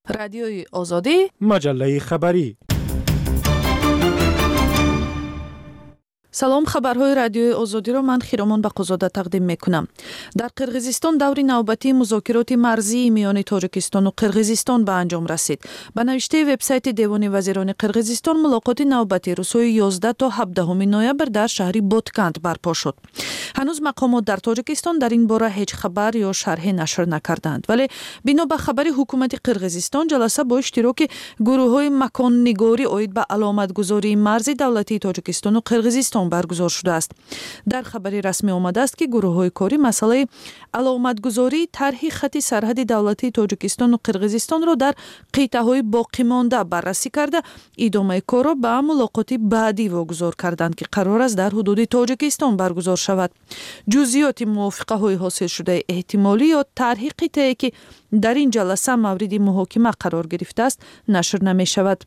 رادیوی آزادی مجله خبری. سلام، خبرهای رادیوی آزادی را من خیرامان بقوزاده تقدیم میکنم. در قرقیزستان دوری نوبتی مذاکرات مرزی میان تاجیکستان و قرقیزستان به انجام رسید. به نوشته وبسایت دیوان وزیران قرقیزستان، ملاقات نوبتی روزهای 11 تا 17 نوامبر در شهر بوتکند برپا شد. هنوز مقامات در تاجیکستان در این باره هیچ خبر یا شرح نشر نکردند، ولی بنا به خبر حکومت قرقیزستان، جلسه با اشتراک گروه‌های مکان‌نگاری اید به علامتگذاری مرزی دولتی تاجیکستان و قرقیزستان برگزار شده است. در خبری رسمی آمده است که گروه‌های کاری مسئله علامتگذاری طرح خط سرحد دولتی تاجیکستان و قرقیزستان را در قطعه‌های باقی مانده بررسی کرده، ادامه کار را به ملاقات بعدی واگذار کردند که قرار است در حدود تاجیکستان برگزار شود. جزئیات موافقه‌های حاصل شده احتمالی یا طرح قطعه‌ای که در این جلسه مورد محاکمه قرار گرفته است نشر نمی‌شود.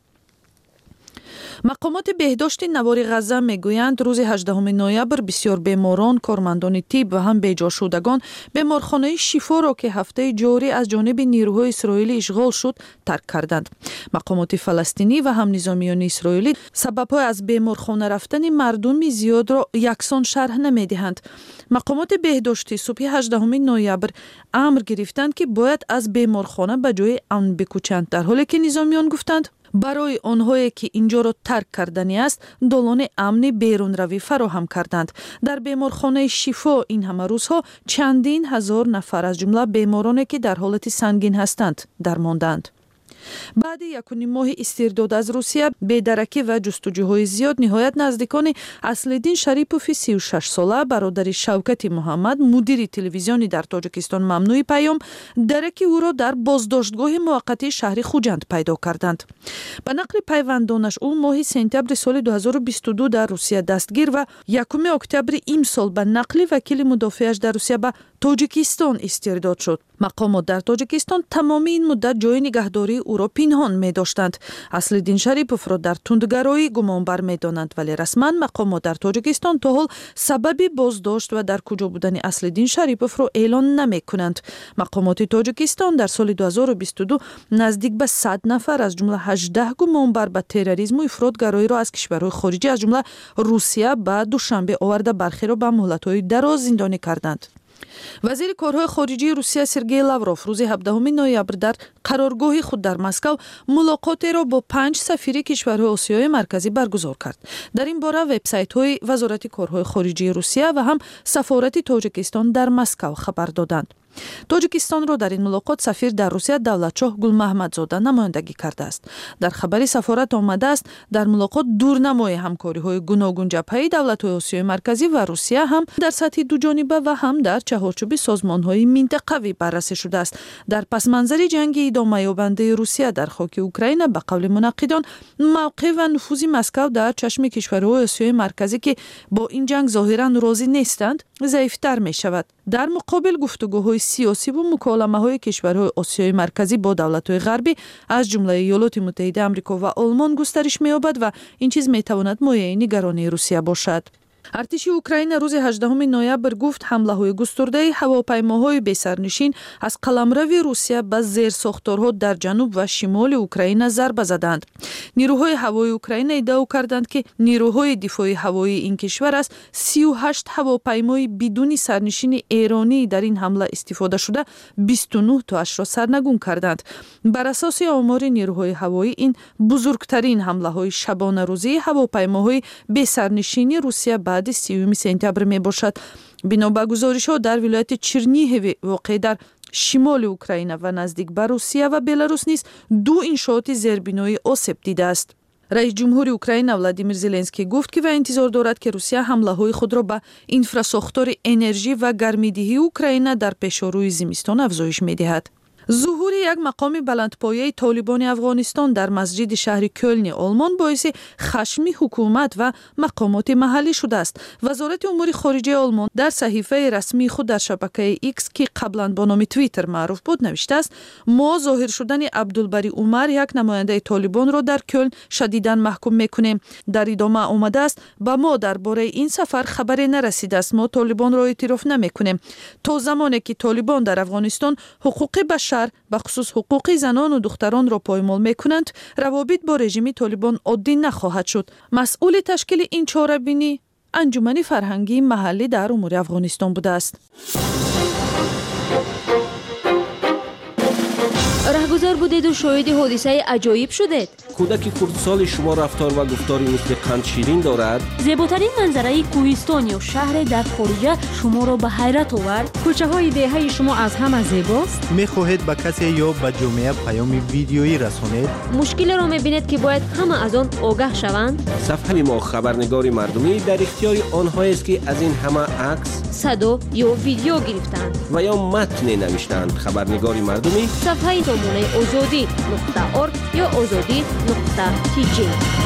مقامات بهداشت نوار غزه میگویند روز 18 نوامبر بسیار بیماران، کارمندان طب و هم بیجا شدگان بیمارخانه شفا را که هفته جاری از جانب نیروهای اسرائیلی اشغال شد ترک کردند. مقامات فلسطینی و هم نظامیان اسرائیلی سبب‌های از بیمارخانه رفتن مردم زیاد را یکسان شرح نمیدهند. مقامات بهداشتی صبح 18 نوامبر امر گرفتند که باید از بیمارخانه به جای آن بکوچند، در حالی که نظامیان گفتند برای آنهایی که اینجا را ترک کردنی است دالان امن بیرون روی فراهم کردند. در بیمارخانه شفا این همه روزها چندین هزار نفر از جمله بیمارانی که در حالت سنگین هستند درماندند. بعد 1.5 ماه استرداد از روسیه، بی‌درکی و جستجوهای زیاد، نهایت نزدیکان اصل‌الدین شریپوف 36 ساله برادر شوکت محمد مدیر تلویزیونی در تاجیکستان ممنوع پیام درک او را در بازداشتگاه موقتی شهر خوجند پیدا کردند. به نقل پیوندانش او ماه سپتامبر سال 2022 در روسیه دستگیر و 1 اکتبر امسال به نقل وکیل مدافعش در روسیه به تاجیکستان استرداد شد. مقامات در تاجیکستان تمام این مدت جای نگهداری او را پنهان می داشتند. اصل‌الدین شریپوف را در تندگرایی گمان بر می دانند، ولی رسما مقامات در تاجیکستان تا حال سبب بازداشت و در کجا بودن اصل‌الدین شریپوف را اعلان نمی کنند. مقامات تاجیکستان در سال 2022 نزدیک به 100 نفر از جمله 18 گمان بر به تروریسم و افراطگرایی را از کشورهای خارجی از جمله روسیه به دوشنبه آورده، برخی را به مهلت‌های دراز زندانی کردند. وزیر کارهای خارجه روسیه سرگئی لاوروف روز 17 نوامبر در قرارگاه خود در مسکو ملاقاتی را با 5 سفیر کشورهای آسیای مرکزی برگزار کرد. در این باره وبسایت‌های وزارت کارهای خارجه روسیه و هم سفارت تاجیکستان در مسکو خبر دادند. تاجیکستان را در این ملاقات سفیر در روسیه دولتشاه گل محمدزاده نمایندگی کرده است. در خبری سفارت آمده است در ملاقات دورنمای همکاری‌های گوناگون جبهه دولت‌های آسیای مرکزی و روسیه هم در سطح دو جانبه و هم در چهارچوب سازمان‌های منطقوی بررسی شده است. در پس منظر جنگ ادامه یابنده روسیه در خاک اوکراین، به قول منقدان موقع و نفوذ مسکو در چشم کشورهای آسیای مرکزی که با این جنگ ظاهراً راضی نیستند ضعیف‌تر می‌شود. در مقابل گفتگوهای سیاسی و مکالمه‌های کشورهای آسیای مرکزی با دولت‌های غربی از جمله ایالات متحده آمریکا و آلمان گسترش می‌یابد و این چیز می‌تواند مایه نگرانی روسیه باشد. ارتش اوکراین روز 18 نوامبر گفت حمله‌های گسترده هواپیماهای بی‌سرنشین از قلمرو روسیه به زیرساختارها در جنوب و شمال اوکراین ضربه زدند. نیروهای هوایی اوکراین ادعا کردند که نیروهای دفاعی هوایی این کشور از 38 هواپیمای بدون سرنشین ایرانی در این حمله استفاده شده 29 تاش را سرنگون کردند. بر اساس آمار نیروهای هوایی این بزرگترین حمله‌های شبانه روزی هواپیماهای بی‌سرنشین روسیه بعد 30 سپتامبر می باشد. بنا به گزارش‌ها در ولایت چرنیهو واقع در شمال اوکراین و نزدیک به روسیه و بلاروس نیز 2 انشاءات زیربنایی آسیب دیده است. رئیس جمهور اوکراین ولادیمیر زلنسکی گفت که انتظار دارد که روسیه حمله‌های خود را به اینفراساختار انرژی و گرمیدهی اوکراین در پیش‌روی زمستان افزایش می‌دهد. ظهور یک مقام بلندپایه طالبان افغانستان در مسجد شهر کلن آلمان باعث خشم حکومت و مقامات محلی شده است. وزارت امور خارجه آلمان در صحیفه رسمی خود در شبکه ایکس که قبلا با نام توییتر معروف بود نوشته است: ما ظاهر شدن عبدالبری عمر یک نماینده طالبان را در کلن شدیداً محکوم میکنیم. در ادامه آمده است: با ما درباره این سفر خبری نرسیده است. ما طالبان را اعتراف نمیکنیم. تا زمانی که طالبان در افغانستان حقوق بشر شهر بخصوص حقوق زنان و دختران را پایمال میکنند، روابط با رژیم طالبان عادی نخواهد شد. مسئول تشکیل این چاره‌بینی انجمن فرهنگی محلی در امور افغانستان بوده است. رهگذر بودید و شاهد حادثه عجایب شدید. کودک خردسال شما رفتار و گفتاری مثل قند شیرین دارد. زیباترین منظره کوهستان یا شهر در خارجه شما را به حیرت آورد. کوچه های دهه شما از همه زیباست. می‌خواهید به کسی یا به جامعه پیام ویدیویی رسانید؟ مشکل را می‌بینید که باید همه از آن آگاه شوند. صفحه ما خبرنگار مردمی در اختیار آنهایی است که از این همه عکس، صدا یا ویدیو گرفتند و یا متن نوشتند. خبرنگار مردمی صفحه سامانه azadi.org یا azadi.tj.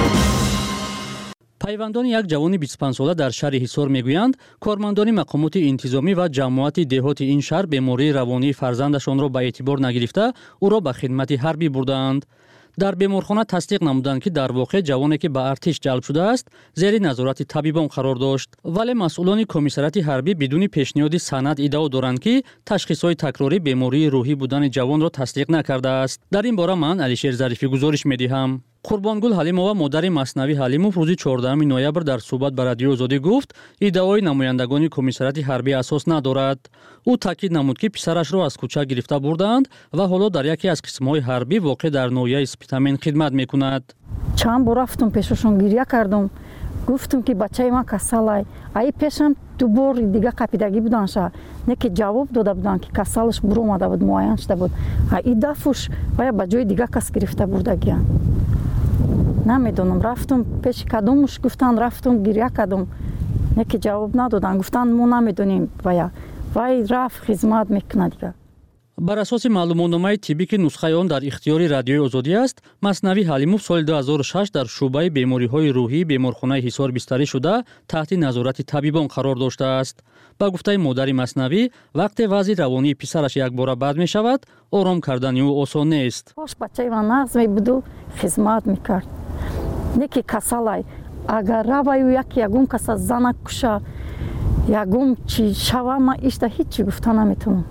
пайвандони як ҷавони 25 сола дар шаҳри ҳисор мегӯянд, кормандони мақомоти интизомӣ ва ҷамоати деҳоти ин шаҳр бемории равонии фарзандашонро ба эътибор нагирифта, ӯро ба хидмати ҳарбӣ бурдаанд. дар беморхона тасдиқ намуданд, ки дар воқеъ ҷавоне ки ба артиш ҷалб шудааст, зери назорати табибон қарор дошт. вале масъулони комиссарияти ҳарбӣ бидуни пешниҳоди санад иддао доранд, ки ташхисҳои такрорӣ бемории рӯҳӣ будани ҷавонро тасдиқ накардааст. дар ин бора ман Алишер Зарифӣ гузориш медиҳам. Қурбонгул Ҳалимова модари Маснавӣ Ҳалимов рӯзи 14 ноябр дар суҳбат ба Радиои Озодӣ гуфт, иддаои намояндагони комиссарияти ҳарбӣ асос надорад. ӯ таъкид намуд, ки писарашро аз кӯча гирифта бурдаанд ва ҳоло дар яке аз қисмҳои ҳарбӣ воқеъ дар ноҳияи Спитамен хидмат мекунад. чанд бор рафтум пешашон гирья кардум, гуфтум ки бачаи ман касалай. Аи пешам ду бор дига қапидагӣ буданша, не ки ҷавоб дода буданд, ки касалаш буромада буд, муайян шуда буд. И дафуш бая ба ҷои дига кас гирифта бурдагиянд. намедонам, рафтум пеши кадомуш, гуфтанд рафтум гирья кардум, не ки ҷавоб надоданд, гуфтанд мо намедонем вая. вай рафт хизмат мекунад дига. бар асоси маълумотномаи тиббӣ, ки нусхаи он дар ихтиёри Радиои Озодӣ аст, Маснавӣ Ҳалимов соли 2006 дар шуъбаи бемориҳои рӯҳӣ беморхонаи Ҳисор бистарӣ шуда, таҳти назорати табибон қарор доштааст. ба гуфтаи модари Маснавӣ, вақте вазъи равонии писараш якбора бад мешавад, ором кардани ӯ осон нест. хош бачаи ман нағз мебуду, хизмат мекард. не ки касалай. агар раваю ягон каса зана куша, ягон чи шава, ман ишта ҳичи гуфта наметавонам.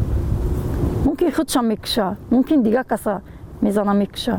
мумкин худшам мекуша, мумкин дига каса мезана мекуша.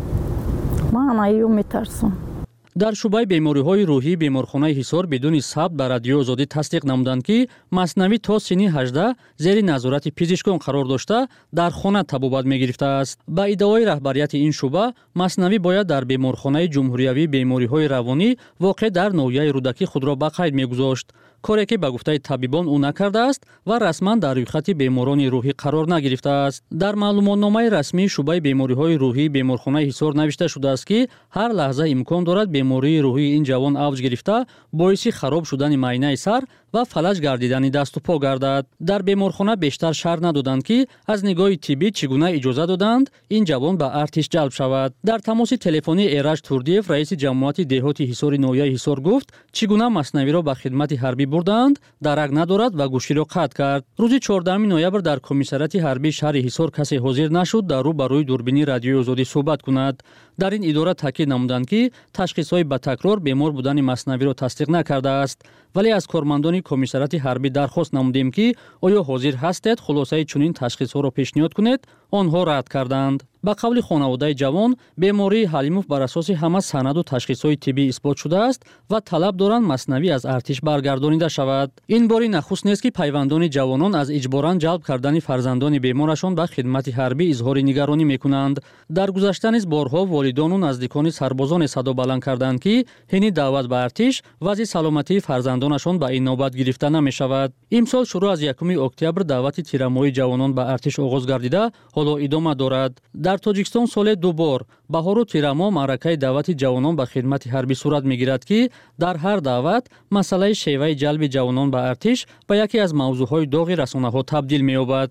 ман аиё метарсам. дар шуъбаи бемориҳои рӯҳӣ беморхонаи Ҳисор бидуни сабт ба Радиои Озодӣ тасдиқ намуданд, ки Маснавӣ то синни 18 зери назорати пизишкон қарор дошта, дар хона табобат мегирифтааст. ба иддаои раҳбарияти ин шуъба, Маснавӣ бояд дар беморхонаи ҷумҳуриявии бемориҳои равонӣ воқеъ дар ноҳияи рӯдакӣ худро ба қайд мегузошт, коре ки ба гуфтаи табибон ӯ накардааст ва расман дар рӯйхати беморони рӯҳӣ қарор нагирифтааст. дар маълумотномаи расмии шуъбаи бемориҳои рӯҳӣ беморхонаи Ҳисор навишта шудааст, ки ҳар лаҳза имкон дорад бемории рӯҳии ин ҷавон авҷ гирифта, боиси хароб шудани майнаи сар ва фалаҷ гардидани дасту по гардад. дар беморхона бештар шарҳ надоданд, ки аз нигоҳи тиббӣ чӣ гуна иҷоза доданд ин ҷавон ба артиш ҷалб шавад. дар тамоси телефонӣ Эраҷ Турдиев, раиси ҷамоати деҳоти Ҳисори ноҳияи Ҳисор гуфт, чӣ гуна Маснавиро ба хидмати ҳарбӣ бурданд, дарак надорад ва гӯширо қатъ кард. рӯзи 14 ноябр дар комиссарияти ҳарбии шаҳри Ҳисор касе ҳозир нашуд дар рӯ ба рӯи дурбини Радиои Озодӣ суҳбат кунад. дар ин идора таъкид намуданд, ки ташхисҳои ба такрор бемор будани Маснавиро тасдиқ накардааст. вале аз кормандони комиссарияти ҳарбӣ дархост намудем, ки оё ҳозир ҳастед хулосаи чунин ташхисҳоро пешниҳод кунед. онҳо рад карданд. ба қавли хонаводаи ҷавон, бемории Ҳалимов бар асоси ҳама санаду ташхисҳои тиббӣ исбот шудааст ва талаб доранд Маснавӣ аз артиш баргардонида шавад. ин бори нахуст нест, ки пайвандони ҷавонон аз иҷборан ҷалб кардани фарзандони беморашон ба хидмати ҳарбӣ изҳори нигаронӣ мекунанд. дар гузашта низ борҳо волидону наздикони сарбозоне садо баланд карданд, ки ҳини даъват ба артиш вазъи саломатии фарзандонашон ба ин нобат гирифта намешавад. имсол шурӯъ аз 1 октябр даъвати тирамоҳии ҷавонон ба артиш оғоз гардида, ҳоло идома дорад. дар Тоҷикистон соле 2 бор баҳору тирамо маъракаи даъвати ҷавонон ба хидмати ҳарбӣ сурат мегирад, ки дар ҳар даъват масъалаи шеваи ҷалби ҷавонон ба артиш ба яке аз мавзӯъҳои доғи расонаҳо табдил меёбад.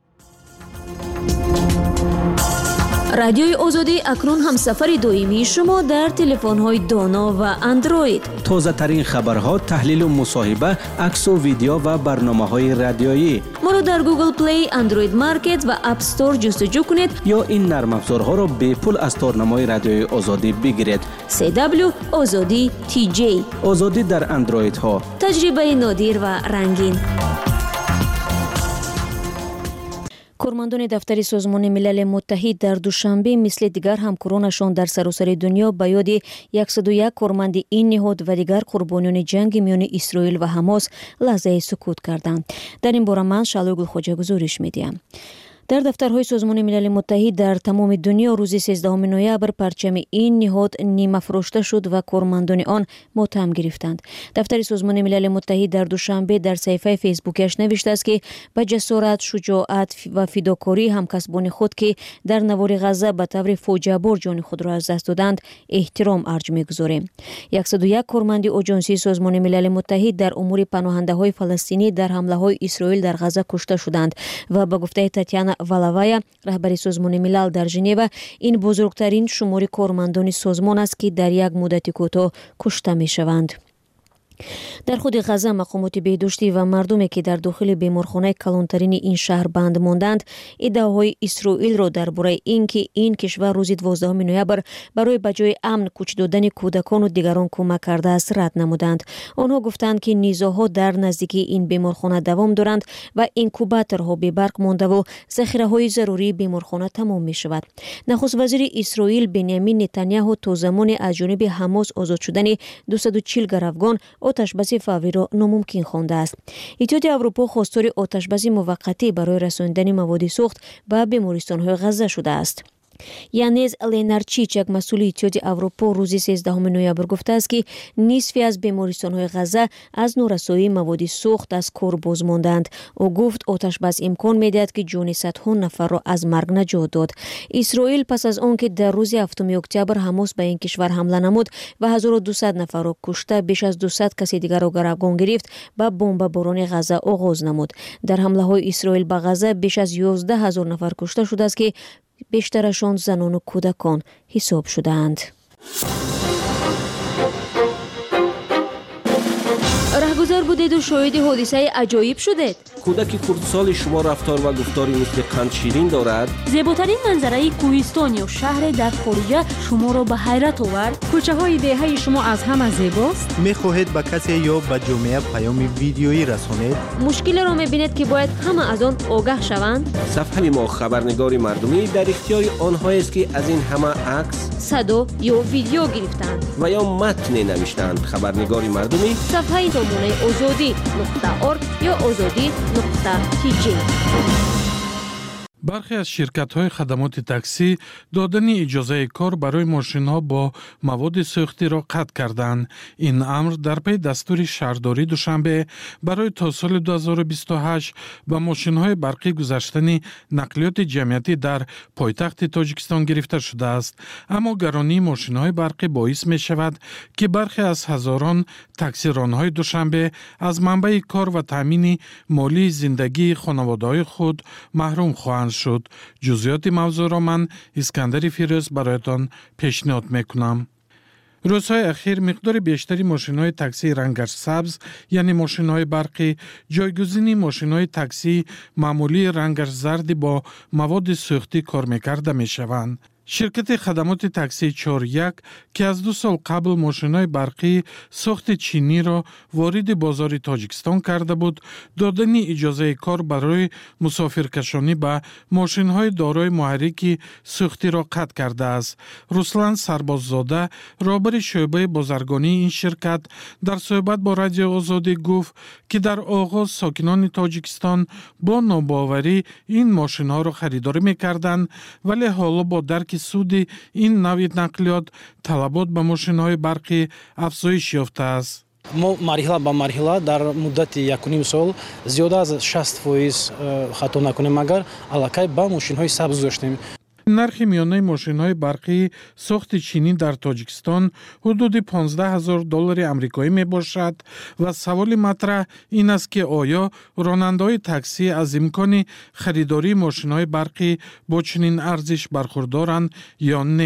радиои Озодӣ акнун ҳамсафари доимии шумо дар телефонҳои доно ва андроид. тозатарин хабарҳо, таҳлилу мусоҳиба, аксу видео ва барномаҳои радиоӣ. моро дар Google Play, Android Market ва App Store ҷустуҷӯ кунед ё ин нармафзорҳоро бепул аз торнамои Радиои Озодӣ бигиред. CW Озодӣ TJ. озодӣ дар андроидҳо. таҷрибаи нодир ва рангин. кормандони дафтари Созмони Милали Муттаҳид дар душанбе мисли дигар ҳамкоронашон дар саросари дунё ба ёди 101 корманди ин ниҳод ва дигар қурбониёни ҷанги миёни Исроил ва Ҳамос лаҳзаи сукут карданд. Дар ин бора ман Шалои Гулхоҷа гузориш медиҳам. дар дафтарҳои Созмони Милали Муттаҳид дар тамоми дунё рӯзи 13 ноябр парчами ин ниҳод нимафрошта шуд ва кормандони он мотам гирифтанд. Дафтари Созмони Милали Муттаҳид дар душанбе дар саҳифаи фейсбукиаш навиштааст ки ба ҷасорат, шуҷоат ва фидокории ҳамкасбони худ ки дар навори Ғазза ба таври фоҷиабор ҷони худро аз даст доданд эҳтиром арҷ мегузорем. 101 корманди оҷонсии Созмони Милали Муттаҳид дар умури паноҳандаҳои фаластинӣ дар ҳамлаҳои Исроил дар Ғазза кушта шуданд ва ба гуфтаи Татьяна Валавая, раҳбари Созмони Милал дар Женева, ин бузургтарин шумори кормандони созмон аст ки дар як муддати кӯтоҳ кушта мешаванд. дар худи Ғазза мақомоти беҳдоштӣ ва мардуме ки дар дохили беморхонаи калонтарини ин шаҳр банд монданд иддаоҳои Исроилро дар бораи ин ки ин кишвар рӯзи 12 ноябр барои ба ҷои амн кӯч додани кӯдакону дигарон кӯмак кардааст рад намуданд. онҳо гуфтанд ки низоъҳо дар наздикии ин беморхона давом доранд ва инкубаторҳо бебарқ мондаву захираҳои зарурии беморхона тамом мешавад. нахуст вазири Исроил Беньямин Нетаньяҳу то замоне аз ҷониби Ҳамос озод шудани 240 гаравгон оташбази фавриро номумкин хондааст. иттиҳоди Аврупо хостори оташбази муваққатӣ барои расонидани маводи сӯхт ба бемористонҳои Ғазза шудааст. Янез Ленарчич, як масъули иттиҳоди Аврупо, рӯзи 13 ноябр гуфтааст ки нисфи аз бемористонҳои Ғазза аз норасоии маводи сӯхт аз кор боз монданд. ӯ гуфт оташбаз имкон медиҳад ки ҷони садҳо нафарро аз марг наҷот дод. Исроил пас аз он ки дар рӯзи 7 октябр Ҳамос ба ин кишвар ҳамла намуд ва 1200 нафарро кушта, беш аз 200 каси дигарро гаравгон гирифт, ба бомбаборони Ғазза оғоз намуд. дар ҳамлаҳои Исроил ба Ғазза беш аз 11 000 нафар кушта шудааст ки бештарашон занону кӯдакон ҳисоб шудаанд. раҳгузар будеду шоҳиди ҳодисаи аҷоиб шудед? кӯдаки хурдсоли шумо рафтор ва гуфтори мисли қандширин дорад? зеботарин манзараи кӯҳистон ё шаҳре дар хориҷа шуморо ба ҳайрат овард? кӯчаҳои деҳаи шумо аз ҳама зебост? мехоҳед ба касе ё ба ҷомеа паёми видеоӣ расонед? мушкилеро мебинед ки бояд ҳама аз он огаҳ шаванд? сафҳаи мо хабарнигори мардумӣ дар ихтиёри онҳоест ки аз ин ҳама акс, садо ё видео гирифтанд ва ё матне навиштаанд. хабарнигори мардумӣ сафҳаи номунаи озодӣ.орг ё озодӣ.tj. бархе аз ширкатҳои хадамоти таксӣ додани иҷозаи кор барои мошинҳо бо маводи сӯхтиро қатъ карданд. ин амр дар паи дастури шаҳрдорӣ душанбе барои то соли 2028 ба мошинҳои барқӣ гузаштани нақлиёти ҷамъиятӣ дар пойтахти Тоҷикистон гирифта шудааст. аммо гаронии мошинҳои барқӣ боис мешавад ки бархе аз ҳазорон таксиронҳои душанбе аз манбаи кор ва таъмини молии зиндагии хонаводаҳои худ маҳрум хоҳанд шуд. ҷузъиёти мавзӯъро ман Искандари Фирӯз бароятон пешниҳод мекунам. рӯзҳои ахир миқдори бештари мошинҳои таксии рангаш сабз, яъне мошинҳои барқӣ, ҷойгузини мошинҳои таксии маъмулии рангаш зарди бо маводи сӯхтӣ кор мекарда мешаванд. ширкати хадамоти таксии 4.1 ки аз 2 сол қабл мошинҳои барқии сохти чиниро вориди бозори Тоҷикистон карда буд, додани иҷозаи кор барои мусофиркашонӣ ба мошинҳои дорои муҳаррики сӯхтиро қатъ кардааст. Руслан Сарбоззода, роҳбари шӯъбаи бозаргонии ин ширкат, дар суҳбат бо Радиои Озодӣ гуфт, ки дар оғоз сокинони Тоҷикистон бо нобоварӣ ин мошинҳоро харидорӣ мекарданд, вале ҳоло бо дарки суди ин навъи нақлиёт талабот ба мошинҳои барқӣ афзоиш ёфтааст. мо марҳила ба марҳила дар муддати 1.5 сол зиёда аз 60% хато накунем, агар аллакай ба мошинҳои сабз доштем. нархи миёнаи мошинҳои барқии сохти чинӣ дар Тоҷикистон ҳудуди $15,000 амрикоӣ мебошад ва саволи матраҳ ин аст, ки оё ронандаҳои таксӣ аз имкони харидории мошинҳои барқӣ бо чунин арзиш бархурдоранд ё не.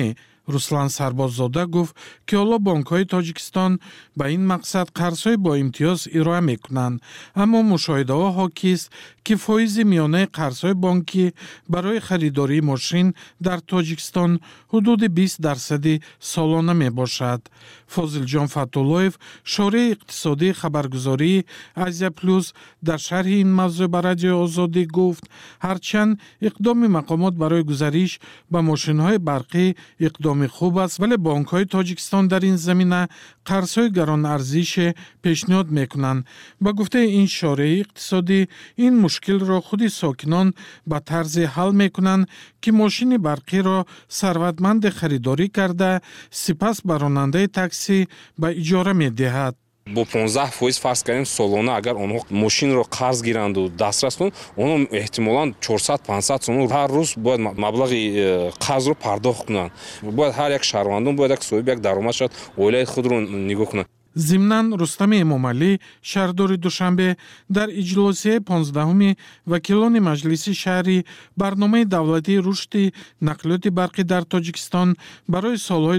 руслан сарбоззода гуфт ки ҳоло бонкҳои тоҷикистон ба ин мақсад қарзҳои бо имтиёз ироа мекунанд, аммо мушоҳидаҳо ҳокист ки фоизи миёнаи қарзҳои бонкӣ барои харидории мошин дар тоҷикистон ҳудуди 20% солона мебошад. фозилҷон фатуллоев, шории иқтисодии хабаргузории Азия Плюс, дар шарҳи ин мавзӯъ ба радиои Озодӣ гуфт, ҳарчанд иқдоми мақомот барои гузариш ба мошинҳои барқӣ иқдоми хуб аст, вале бонкҳои Тоҷикистон дар ин замина қарзҳои гаронарзише пешниҳод мекунанд. Ба гуфтаи ин шории иқтисодӣ, ин мушкилро худи сокинон ба тарзе ҳал мекунанд ки мошини барқиро сарватманде харидорӣ карда, сипас ба ронандаи такси ба иҷора медиҳад. бо 15% фарз кардем солона агар онҳо мошинро қарз гиранду дастрас кунанд, онҳо эҳтимолан 400-500 сом ҳар рӯз бояд маблағи қарзро пардохт кунанд. бояд ҳар як шаҳрвандон бояд як соҳиби як даромад шавад, оилаи худро нигоҳ кунад. зимнан Рустами Эмомалӣ, шаҳрдори Душанбе, дар иҷлосияи 15-уми вакилони Маҷлиси шаҳрӣ барномаи давлатии рушди нақлиёти барқӣ дар Тоҷикистон барои солҳои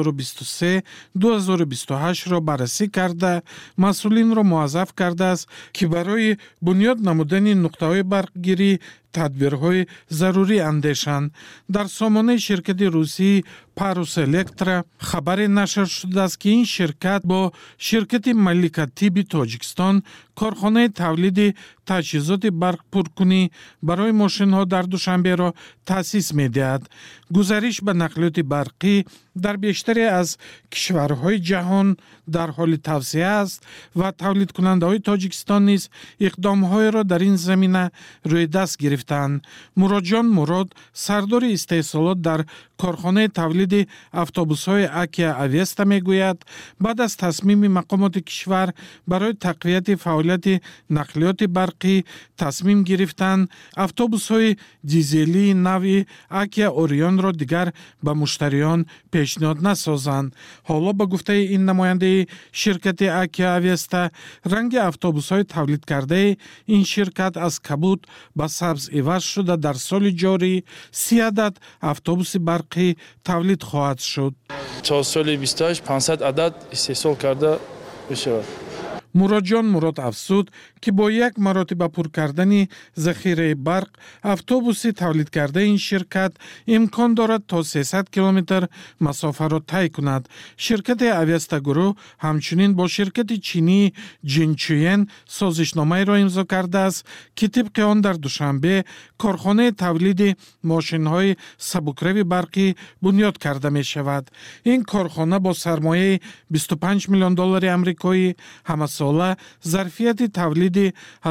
2023-2028-ро баррасӣ карда, масъулинро муаззаф кардааст, ки барои бунёд намудани нуқтаҳои барқгирӣ тадбирҳои зарурӣ андешанд. Дар сомонаи ширкати русии Parus Electra хабаре нашр шудааст, ки ин ширкат бо ширкати Маликатиби Тоҷикистон корхонаи тавлиди таҷҳизоти барқпуркунӣ барои мошинҳо дар Душанберо таъсис медиҳад. гузариш ба нақлиёти барқӣ дар бештаре аз кишварҳои ҷаҳон дар ҳоли тавсеа аст ва тавлидкунандаҳои Тоҷикистон низ иқдомҳоеро дар ин замина рӯйдаст гирифтанд. Муродҷон Мурод, сардори истеҳсолот дар корхонаи тавлиди автобусҳои Акия Авеста мегӯяд, баъд аз тасмими мақомоти кишвар барои тақвияти фаъолияти нақлиёти барқӣ тасмим гирифтанд, автобусҳои дизелии нави Акия Орионро дигар ба муштариён пешниҳод насозанд. ҳоло ба гуфтаи ин намояндаи ширкати Акия Авеста, ранги автобусҳои тавлидкардаи ин ширкат аз кабуд ба сабз иваз шуда дар соли ҷорӣ 30 адад автобуси барқӣ тавлид хоҳад шуд. то соли 28 500 адад истеҳсол карда бишавад. Муродҷон Мурод афзуд, ки бо як маротиба пур кардани захираи барқ автобуси тавлидкардаи ин ширкат имкон дорад то 300 километр масофаро тай кунад. Ширкати Авеста гурӯҳ ҳамчунин бо ширкати чинии Jinchuyen созишномаеро имзо кардааст, ки тибқи он дар Душанбе корхонаи тавлиди мошинҳои сабукрави барқӣ бунёд карда мешавад. Ин корхона бо сармояи $25 миллион амрикоӣ ҳамасола зарфияти тавлиди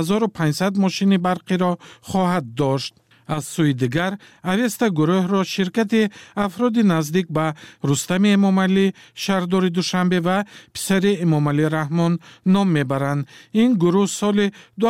1500 мошини барқиро хоҳад дошт. аз сӯи дигар, Авеста гурӯҳро ширкати афроди наздик ба Рустами Эмомалӣ, шаҳрдори Душанбе ва писари Эмомалӣ Раҳмон ном мебаранд. Ин гурӯҳ соли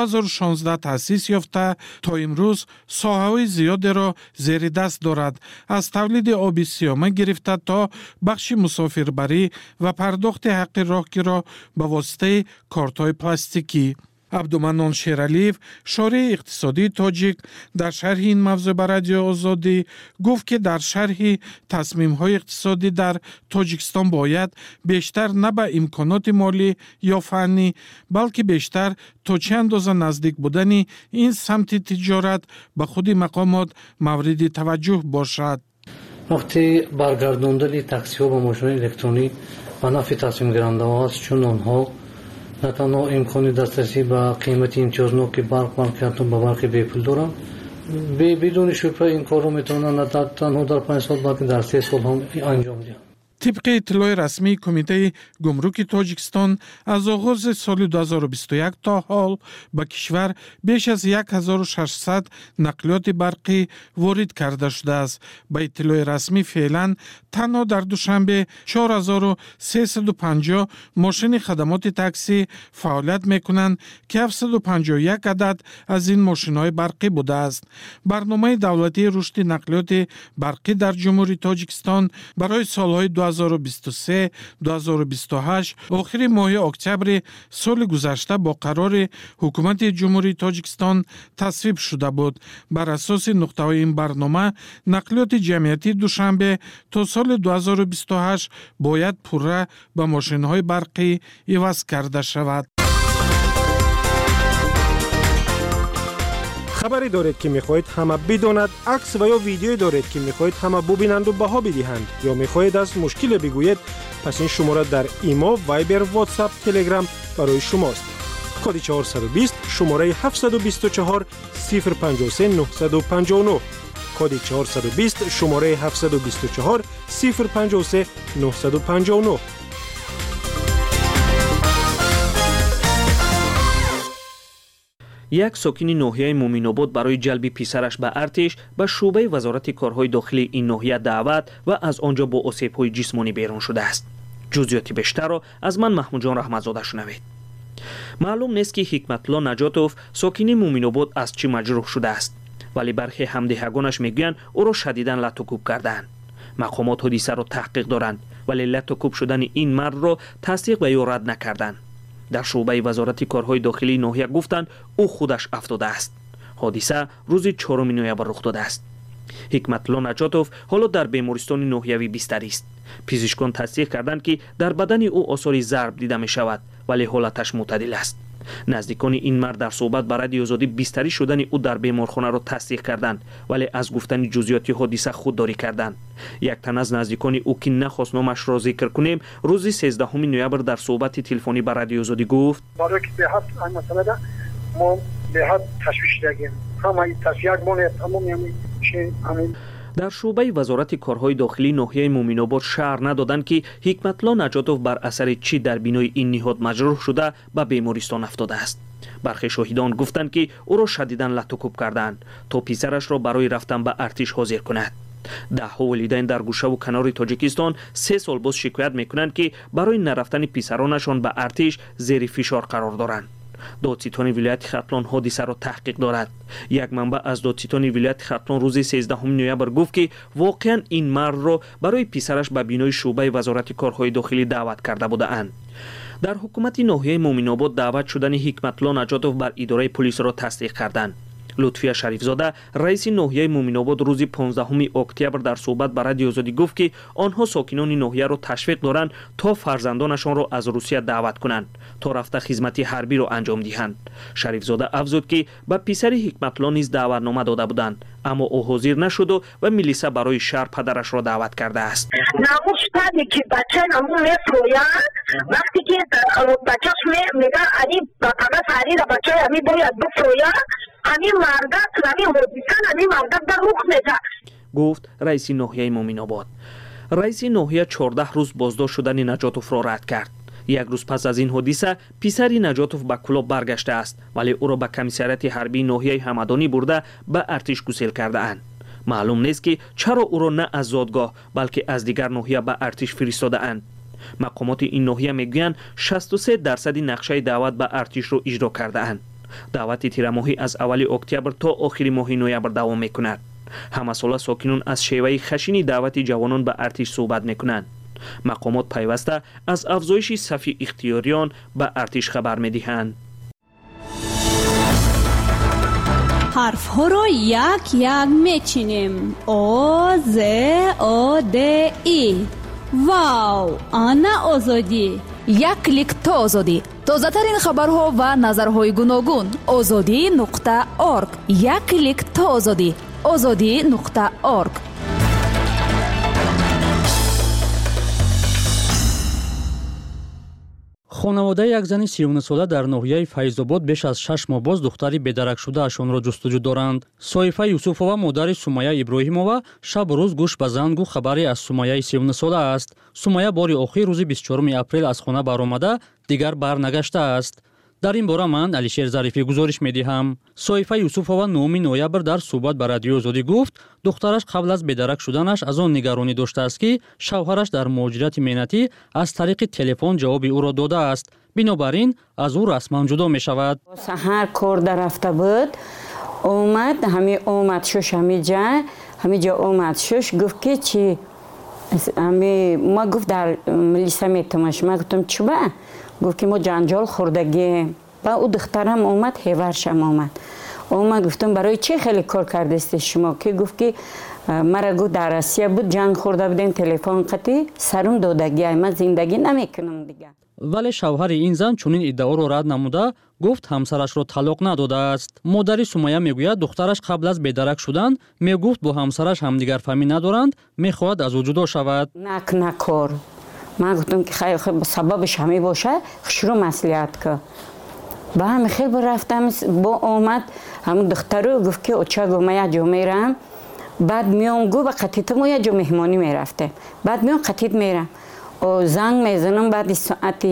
2016 таъсис ёфта, то имрӯз соҳаҳои зиёдеро зери даст дорад. Аз тавлиди оби сиёма гирифта то бахши мусофирбарӣ ва пардохти ҳаққи роҳгиро ба воситаи кортҳои пластикӣ. Абдуманон Шералиев, шории иқтисодии тоҷик, дар шарҳи ин мавзӯъ ба радиои Озодӣ гуфт, ки дар шарҳи тасмимҳои иқтисодӣ дар Тоҷикистон бояд бештар на ба имконоти молӣ ё фаннӣ, балки бештар то чӣ андоза наздик будани ин самти тиҷорат ба худи мақомот мавриди таваҷҷӯҳ бошад. вақте баргардондани таксиҳо ба мошинҳои электронӣ ба нафъи тасмимгирандаҳо аст, чун онҳо на танҳо имкони дастрасӣ ба қимати имтиёзноки барқ балки ба барқи бепул доранд. бидуни шубҳа ин корро метавонанд на танҳо дар 5 сол, балки дар 3 сол ҳам анҷом диҳанд. طبق اطلاع رسمی کمیته گمرک تاجیکستان از آغاز سال 2021 تا حال به کشور بیش از 1600 نقلیات برقی وارد کرده شده است. به اطلاع رسمی فعلا تنها در دوشنبه 4350 ماشین خدمات تاکسی فعالیت میکنند که 751 عدد از این ماشین‌های برقی بوده است. برنامه دولتی رشد نقلیات برقی در جمهوری تاجیکستان برای سالهای 2023-2028 2023-2028 آخر ماه اکتبر سال گذشته با قرار حکومت جمهوری تاجیکستان تصویب شده بود. بر اساس نقطه های این برنامه نقلیات جمعیتی دوشنبه تا سال 2028 باید پوره به ماشین های برقی عوض کرده شود. خبری دارید که میخواهید همه بداند، عکس و یا ویدیویی دارید که میخواهید همه ببینند و بها بدهند یا میخواهید از مشکل بگویید، پس این شماره در ایما، وایبر، واتساپ، تلگرام برای شماست. کد 420 شماره 724 053 959 کد 420 شماره 724 053 959. یک ساکن ناحیه مومین‌آباد برای جلب پسرش به ارتش به شعبه وزارت کارهای داخلی این ناحیه دعوت و از آنجا با آسیب‌های جسمانی بیرون شده است. جزئیات بیشتر را از من محمود جان رحمتزاده شنوید. معلوم نیست که حکمت‌الله نجاتوف ساکن مومین‌آباد از چی مجروح شده است، ولی برخی همدهگانش میگویند او را شدیداً لط و کوب کردند. مقامات حادثه را تحقیق دارند، ولی لط و کوب شدن این مرد را تصدیق و یا رد نکردند. در شعبه وزارت کارهای داخلی ناحیه گفتند او خودش افتاده است. حادثه روز 4 نوامبر رخ داده است. حکمت‌الله نجاتوف حالا در بیمارستان ناحیوی بستری است. پزشکان تصدیق کردند که در بدن او آثار ضرب دیده می شود، ولی حالتش معتدل است. نزدیکان این مرد در صحبت با رادیو آزادی بستری شدن او در بیمارخانه را تصدیق کردند، ولی از گفتن جزئیات حادثه خودداری کردند. یک تن از نزدیکان او که نخواست نامش را ذکر کنیم، روز 13 نوامبر در صحبت تلفنی با رادیو آزادی گفت: برای که به حد این مسئله ما به حد تشویش داریم. همه تصفیه مونه تمام همین در شعبه وزارت کارهای داخلی ناحیه مومین‌آباد شهر ندادند که حکمت‌الله نجاتوف بر اثر چی در بینای این نهاد مجروح شده به بیمارستان افتاده است. برخی شاهدان گفتند که او را شدیداً لط و کوب کردند تا پسرش را برای رفتن به ارتش حاضر کند. ده‌ها والدین در گوشه و کنار تاجیکستان 3 سال باز شکایت میکنند که برای نرفتن پسرانشان به ارتش زیر فشار قرار دارند. دادستان ولایت ختلان حادثه را تحقیق دارد. یک منبع از دادستان ولایت ختلان روز 13 نوامبر گفت که واقعا این مرد را برای پسرش به بینای شعبه وزارت کارهای داخلی دعوت کرده بودند. در حکومت ناحیه مومین‌آباد دعوت شدن حکمت‌الله نجاتوف بر اداره پلیس را تصدیق کردند. لطفیه شریفزاده رئیس ناحیه مومین‌آباد روز 15 اکتبر در صحبت با رادیو آزادی گفت که آنها ساکنان ناحیه را تشویق دارند تا فرزندانشان را از روسیه دعوت کنند تا رفته خدمت حربی را انجام دهند. شریفزاده افزود که به پسر حکمت‌الله نیز دعوتنامه داده بودند، اما او حاضر نشد و ملیسا برای شهر پدرش را دعوت کرده است. ناموشتانی که بچه نمون میفرویند وقتی که بچهش میگه علی بقیه سری را بچه همی باید بفروید، همی مردد همی حدیثن همی مردد در رخ میده، گفت رئیس ناحیه مومین‌آباد. رئیس ناحیه 14 روز بازداشت شدن نجاتوف را رد کرد. یک روز پس از این حادثه پسر نجاتوف به کلاب برگشته است، ولی او را به کمیسریات حربی ناحیه همدانی برده به ارتش گسیل کرده اند. معلوم نیست که چرا او را نه از زادگاه بلکه از دیگر ناحیه به ارتش فرستاده اند. مقامات این ناحیه میگویند 63% نقشه دعوت به ارتش را اجرا کرده اند. دعوت تیرماهی از اول اکتبر تا آخر ماه نوامبر دوام میکند. همه ساله ساکنان از شیوه خشن دعوت جوانان به ارتش صحبت میکنند. مقامات پیوسته از افزایش صف اختیاریان به ارتش خبر میدهند. حرف ها را یک یک میچینیم. آ ز آ د ای. واو، آنا آزادی. یک کلیک تا آزادی. تازه ترین خبرها و نظرهای گوناگون. azadi.org. یک کلیک تا آزادی. azadi.org. خانواده یک زن 39 ساله در ناحیه فیض‌آباد بیش از 6 ماه باز دختری بدرک شده اشان را جستجو دارند. صایفه یوسفова مادر سمیه ابراهیمова شب و روز گوش به زنگ و خبری از سمیه 39 ساله است. سمیه باری آخر روز 24 اپریل از خانه برآمده دیگر برنگشته است. در این باره من علیشیر ظریفی گزارش می‌دهم. صایفه یوسفова 9 نوامبر در صحبت با رادیو آزادی گفت دخترش قبل از بدرک شدنش از آن نگرانی داشته است که شوهرش در مهاجرت مهنتی از طریق تلفن جواب او را داده است. بنابراین از او رسما جدا می شود. سحر کار در رفته بود، اومد شش همینجا اومد شش گفت که چی ما گفت در ملیسا میتماش ما گفتم چوبه گفت که ما جنجال خوردگیم و او دخترم اومد هیورشم اومد گفتم برای چه خیلی کار کردست شما که گفت که مرا گفت در آسیا بود جنگ خورده بودیم تلفن قطعی سرم دودگی من زندگی نمیکنم دیگه. ولی شوهر این زن چنین ادعا را رد نموده گفت همسرش را طلاق نداده است. مادری سمیه میگوید دخترش قبل از بیدرک شدن میگفت با همسرش همدیگر فهمی ندارند میخواهد از او جدا شود. نکار من گفتم که خیلی سببش همین باشه شروع مصلحت که با هم خیلی رفتم با اومد همون دختر رو گفت که اوچه گو من یه جا میرم بعد میام گو با قطیت ما یه جا مهمانی میرفته بعد میام قطیت میرم و زنگ میزنم بعد ساعت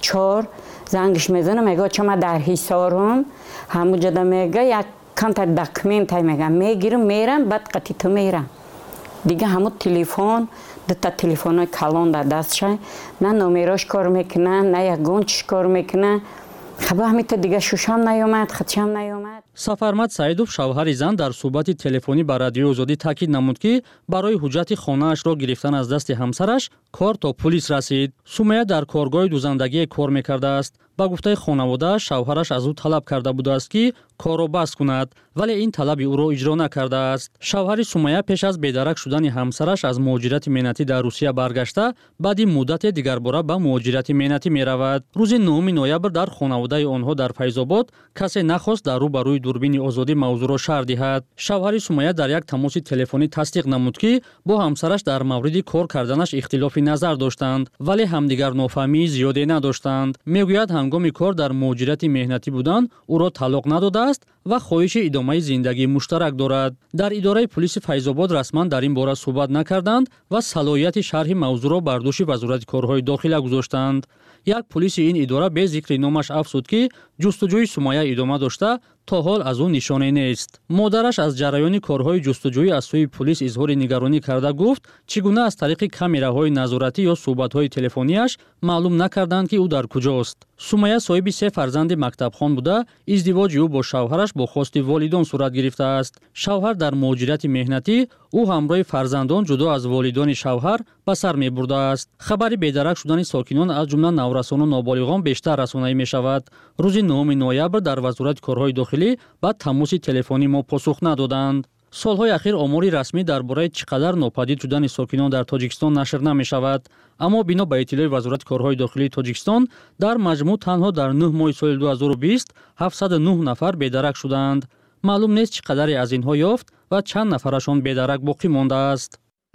4 زنگش میزنم میگه چه من در حصارم همون جدا میگه یک کانتر داکمنت میگم میگیرم میرم بعد قطیت میرم دیگه همون تلفن دوتا تلفن‌های کلان در دستش نه نمراش کار میکنه نه یک گونچش کار میکنه خب همیته دیگه شوشم نیامد خدشم نیامد. سفرمد سعیدوف شوهر زن در صحبت تلفنی با رادیو آزادی تاکید نمود که برای حجت خانه‌اش را گرفتن از دست همسرش کار تا پلیس رسید. سمیه در کارگاه دوزندگی کار میکرده است. با گفته خانواده شوهرش از او طلب کرده بوده است که کار را بس کند ولی این طلب او را اجرا نکرده است. شوهر سمیه پیش از بیدرک شدن همسرش از مهاجرت مهنتی در روسیه برگشته بعد مدت دیگر باره به مهاجرت مهنتی می رود. روز 9 نوامبر در خانواده آنها در فیض‌آباد کسی نخواست در روبروی دوربین آزادی موضوع را شرح دهد. شوهر سمیه در یک تماس تلفنی تصدیق نمود که با همسرش در مورد کار کردنش اختلاف نظر داشتند ولی همدیگر نافهمی زیادی نداشتند. میگوید هنگام کار در مهاجرت مهنتی بودن او را طلاق نداده است و خواهش ادامه زندگی مشترک دارد. در اداره پلیس فیض‌آباد رسما در این باره صحبت نکردند و صلاحیت شرح موضوع را بر دوش وزارت کارهای داخله گذاشتند. یک پلیس این اداره به ذکر نامش افزود که جستجوی سمیه ادامه داشته تا حال از او نشانه نیست. مادرش از جریان کارهای جستجویی از سوی پلیس اظهار نگرانی کرده گفت چگونه از طریق کامراهای نظارتی یا صحبت‌های تلفنیش معلوم نکردند که او در کجاست. سمیه صاحب 3 فرزند مکتبخوان بوده، ازدواج او با شوهرش با خواست والدان صورت گرفته است. شوهر در مهاجرت مهنتی او همراه فرزندان جدا از والدان شوهر به سر می‌برده است. خبری بیدرک شدن ساکنان از جمله نورسان و نابالغان بیشتر رسانه‌ای می‌شود. روز 9 نوامبر در وزارت کارهای داخلی بعد تماس تلفنی ما پاسخ ندادند. سالهای اخیر آماری رسمی درباره چقدر ناپدید شدن ساکنان در تاجیکستان نشر نمی‌شود، اما بنا به اطلاع وزارت کارهای داخلی تاجیکستان در مجموع تنها در 9 ماه سال 2020 709 نفر بیدرک شدند. معلوم نیست چقدری از اینها یافت و چند نفرشان بیدرک باقی مانده است.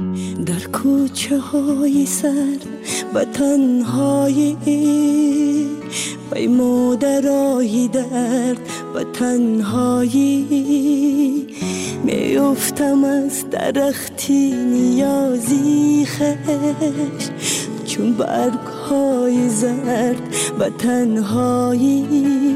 در کوچه های سرد و تنهایی پیمودرای درد و تنهایی میافتم از درختی نیازی خش چون برگ های زرد و تنهایی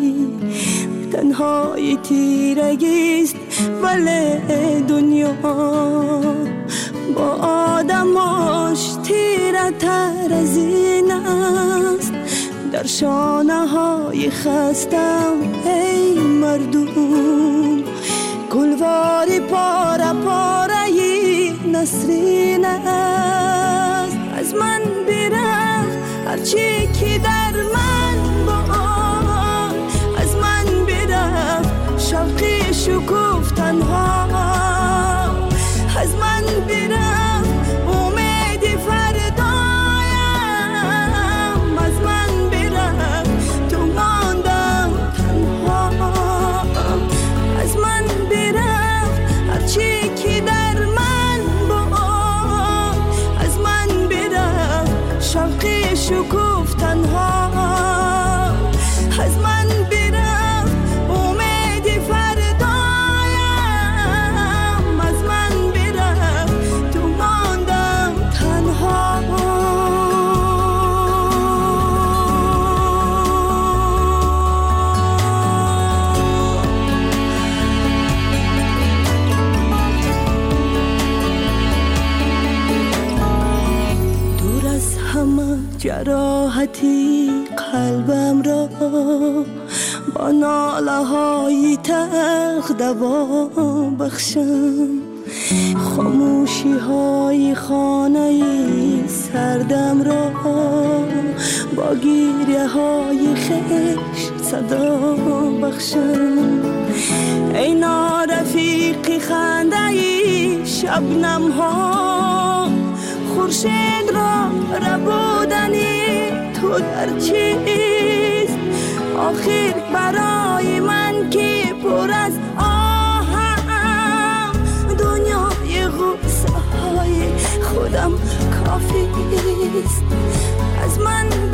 تیرگیست ولی دنیا با آدماش تیره تر از این است. در شانه های خستم ای مردم گلواری پاره پاره نسرین است. از من برفت هرچی که در من با از من برفت شوقی شکوف تنها از من برفت امید فردایم از من برفت تو ماندم تنها از من برفت هرچی که در من با از من برفت شوقی شکوف تنها از من برفت امید فردایم از من برفت تو ماندم تنها. دور از همه جراحتی قلبم را با ناله های تلخ دوا بخشم. خاموشی های خانه دردم را با گریه های خشت صدا بخشم. ای نارفیقی خنده ای شبنم ها، خورشید را ربودنی تو در چیست؟ آخر برای من که پر از آهم، دنیای غصه های خودم کافی است. از من